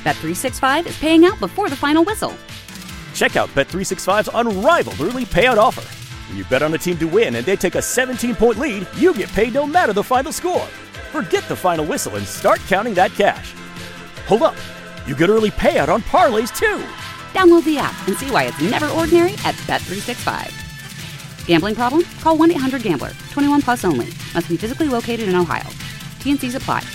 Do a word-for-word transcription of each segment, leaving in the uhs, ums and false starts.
Bet three sixty-five is paying out before the final whistle. Check out Bet three sixty-five's unrivaled early payout offer. When you bet on a team to win and they take a seventeen-point lead, you get paid no matter the final score. Forget the final whistle and start counting that cash. Hold up. You get early payout on parlays, too. Download the app and see why it's never ordinary at Bet three sixty-five. Gambling problem? Call one eight hundred gambler. twenty-one plus only. Must be physically located in Ohio. T N Cs apply.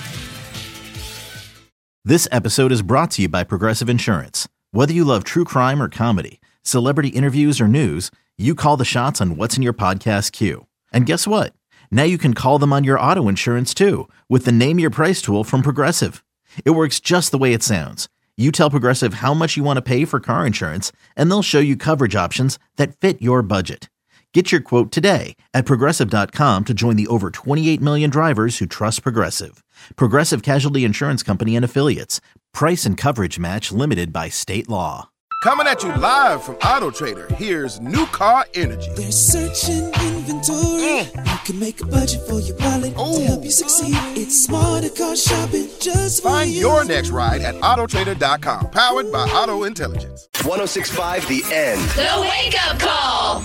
This episode is brought to you by Progressive Insurance. Whether you love true crime or comedy, celebrity interviews or news, you call the shots on what's in your podcast queue. And guess what? Now you can call them on your auto insurance too with the Name Your Price tool from Progressive. It works just the way it sounds. You tell Progressive how much you want to pay for car insurance, and they'll show you coverage options that fit your budget. Get your quote today at Progressive dot com to join the over twenty-eight million drivers who trust Progressive. Progressive Casualty Insurance Company and Affiliates. Price and coverage match limited by state law. Coming at you live from Auto Trader, here's New Car Energy. They're searching inventory. Mm. You can make a budget for your wallet Ooh. to help you succeed. It's smarter car shopping just for Find you. your next ride at Auto Trader dot com. Powered by Auto Intelligence. one oh six point five The End. The Wake Up Call.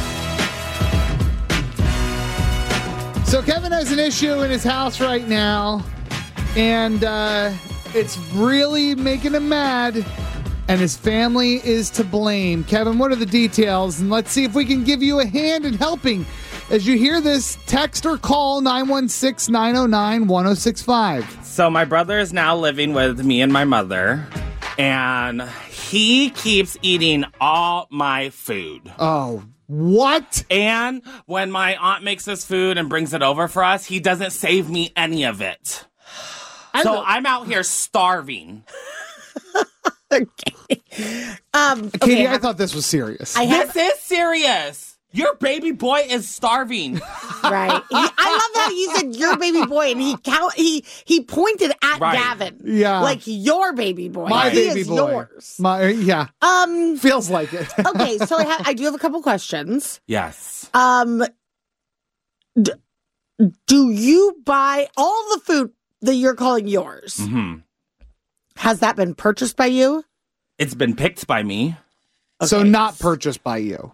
So Kevin has an issue in his house right now, and uh, it's really making him mad, and his family is to blame. Kevin, what are the details? And let's see if we can give you a hand in helping. As you hear this, text or call nine one six, nine oh nine, one oh six five. So my brother is now living with me and my mother, and he keeps eating all my food. Oh, what? And when my aunt makes us food and brings it over for us, he doesn't save me any of it. I so know. I'm out here starving. Okay. Um, Katie, okay, I thought this was serious. I have, This is serious. Your baby boy is starving. right. He, I love how you said your baby boy, and he count, he he pointed at Right. Gavin. Yeah. like your baby boy. My he baby is boy. yours. My, yeah, Um. feels like it. Okay, so I have I do have a couple questions. Yes. Um. D- do you buy all the food that you're calling yours? hmm Has that been purchased by you? It's been picked by me. So Okay. not purchased by you.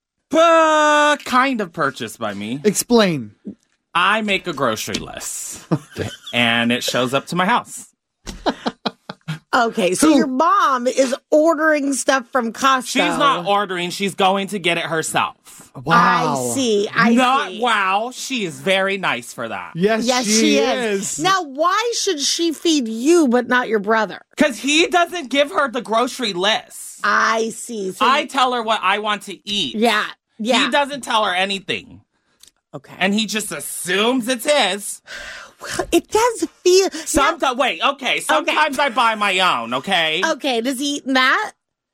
But kind of purchased by me. Explain. I make a grocery list. And it shows up to my house. Okay, so Who- your mom is ordering stuff from Costco. She's not ordering. She's going to get it herself. Wow. I see. I Not see. wow. She is very nice for that. Yes, Yes, she, she, is. is. Now, why should she feed you but not your brother? Because he doesn't give her the grocery list. I see. So I tell her what I want to eat. yeah, yeah. He doesn't tell her anything. Okay. And he just assumes it's his. It does feel. Sometimes, wait, okay. Sometimes I buy my own, okay? Now- okay, does he eat that?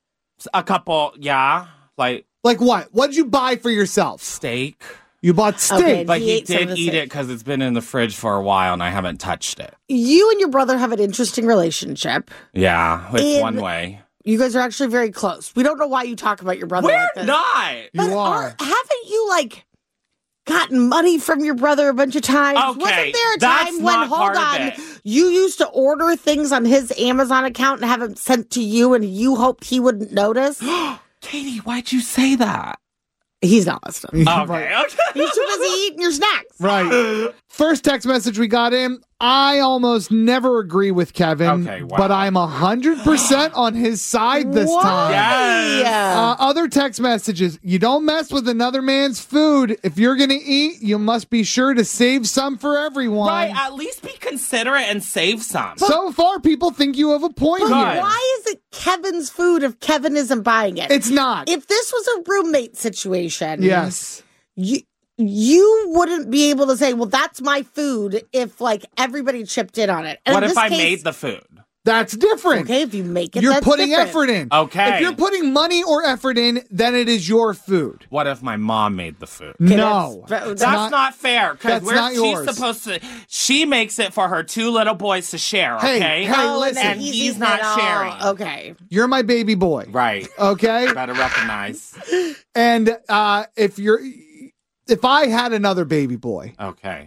A couple, yeah. Like Like what? What did you buy for yourself? steak. You bought steak. Okay. But He he, ate some of did the eat steak. it because it's been in the fridge for a while and I haven't touched it. You and your brother have an interesting relationship. Yeah, it's In- one way. You guys are actually very close. We don't know why you talk about your brother We're like this. not. But You are. haven't you, like, gotten money from your brother a bunch of times? Okay, Wasn't there a that's time when, not hold part of on, it. you used to order things on his Amazon account and have them sent to you and you hoped he wouldn't notice? Katie, why'd you say that? He's not listening. Okay, Right. okay. He's too busy eating your snacks. Right. First text message we got in. I almost never agree with Kevin, Okay, wow. but I'm one hundred percent on his side this Why? time. Yes. Uh, other text messages. You don't mess with another man's food. If you're going to eat, you must be sure to save some for everyone. Right, at least be considerate and save some. So far, people think you have a point But here. why is it Kevin's food if Kevin isn't buying it? It's not. If this was a roommate situation, yes. you you wouldn't be able to say, well, that's my food if, like, everybody chipped in on it. And What in if this I case- made the food? That's different. Okay, if you make it, You're that's putting different. effort in. Okay. If you're putting money or effort in, then it is your food. What if my mom made the food? No. that's- That's not, fair because that's we're not she's yours. supposed to. She makes it for her two little boys to share. Hey, Okay, hey, Oh, listen. and he's he's eating not it all. sharing. Okay. You're my baby boy. Right. Okay? Better recognize. And uh, if you're, if I had another baby boy, Okay.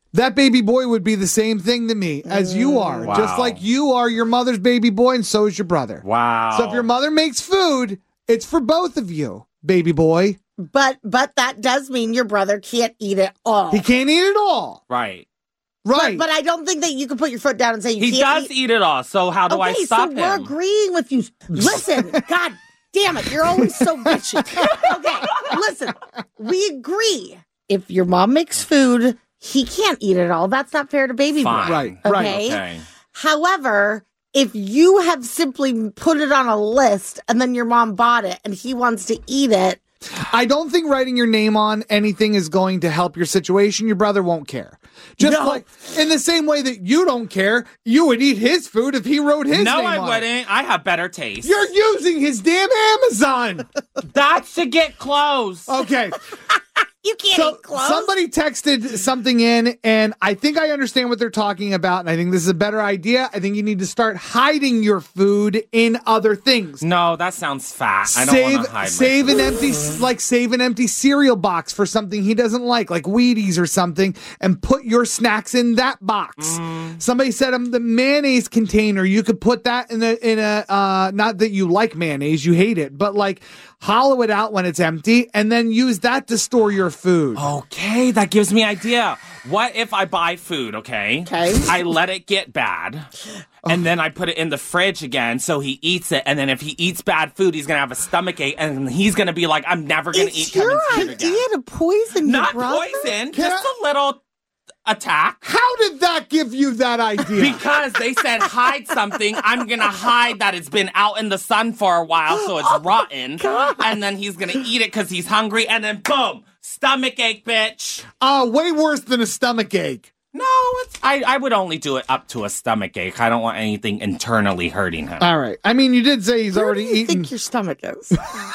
that baby boy would be the same thing to me as you are. Wow. Just like you are your mother's baby boy, and so is your brother. Wow. So if your mother makes food, it's for both of you, baby boy. But but that does mean your brother can't eat it all. He can't eat it all. Right. Right. But, but I don't think that you can put your foot down and say you He can't does eat-, eat it all, so how do okay, I stop so him? we're agreeing with you. Listen, God damn it, you're always so bitchy. Okay, listen, we agree. If your mom makes food, he can't eat it all. That's not fair to baby boy. Fine. Right, Okay? right. Okay. However, if you have simply put it on a list and then your mom bought it and he wants to eat it, I don't think writing your name on anything is going to help your situation. Your brother won't care. Just No. like in the same way that you don't care, you would eat his food if he wrote his No, name I on wouldn't. it. I have better taste. You're using his damn Amazon. That's to get close. Okay. you can't So eat clothes. somebody texted something in, and I think I understand what they're talking about, and I think this is a better idea. I think you need to start hiding your food in other things. No, that sounds fat. I don't Save, want to hide save my an food. empty, like save an empty cereal box for something he doesn't like, like Wheaties or something, and put your snacks in that box. Mm. Somebody said um, the mayonnaise container. You could put that in a in a uh, not that you like mayonnaise, you hate it, but like hollow it out when it's empty, and then use that to store your food. Okay, that gives me idea. What if I buy food, okay? Okay. I let it get bad, and then I put it in the fridge again so he eats it, and then if he eats bad food, he's going to have a stomach ache, and he's going to be like, I'm never going to it's eat your Kevin's food idea again. to poison Not your brother? poison, Can just I- a little attack. How did that give you that idea? Because they said hide something, I'm gonna hide that it's been out in the sun for a while, so it's rotten. And then he's gonna eat it because he's hungry, and then boom, stomach ache, bitch. Uh, way worse than a stomach ache. No, it's I, I would only do it up to a stomach ache. I don't want anything internally hurting him. All right. I mean, you did say he's Where already do you eaten. think your stomach is?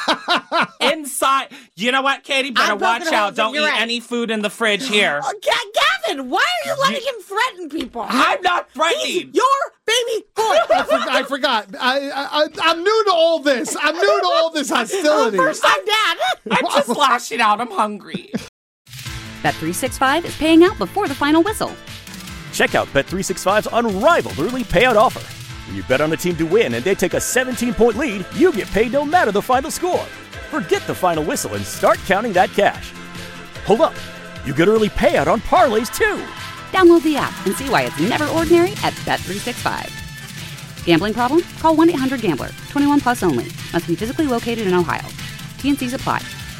Inside, you know what, Katie? Better I'm watch poking out. holes in Don't eat your egg. any food in the fridge here. Oh, Ga- Gavin, why are you letting him threaten people? I'm not He's threatening. your baby boy. I, for- I forgot. I, I, I'm new to all this. I'm new to all this hostility. First time dad. I'm just lashing out. I'm hungry. Bet three sixty-five is paying out before the final whistle. Check out Bet three sixty-five's unrivaled early payout offer. When you bet on a team to win and they take a seventeen-point lead, you get paid no matter the final score. Forget the final whistle and start counting that cash. Hold up. You get early payout on parlays, too. Download the app and see why it's never ordinary at Bet three sixty-five. Gambling problem? Call one eight hundred gambler. twenty-one plus only. Must be physically located in Ohio. T N Cs apply.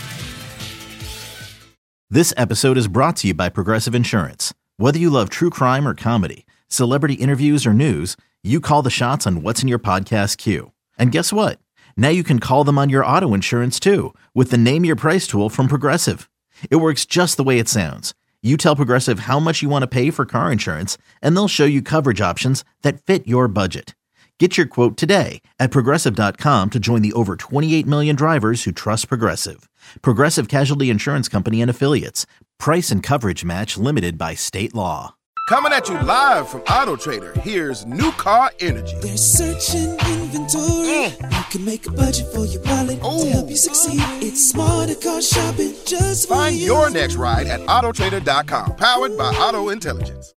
This episode is brought to you by Progressive Insurance. Whether you love true crime or comedy, celebrity interviews or news, you call the shots on what's in your podcast queue. And guess what? Now you can call them on your auto insurance too with the Name Your Price tool from Progressive. It works just the way it sounds. You tell Progressive how much you want to pay for car insurance, and they'll show you coverage options that fit your budget. Get your quote today at Progressive dot com to join the over twenty-eight million drivers who trust Progressive. Progressive Casualty Insurance Company and Affiliates. Price and coverage match limited by state law. Coming at you live from Auto Trader, here's New Car Energy. They're searching inventory. You can make a budget for your wallet to help you succeed. It's smarter car shopping just for Find you. your next ride at Auto Trader dot com, powered by Auto Intelligence.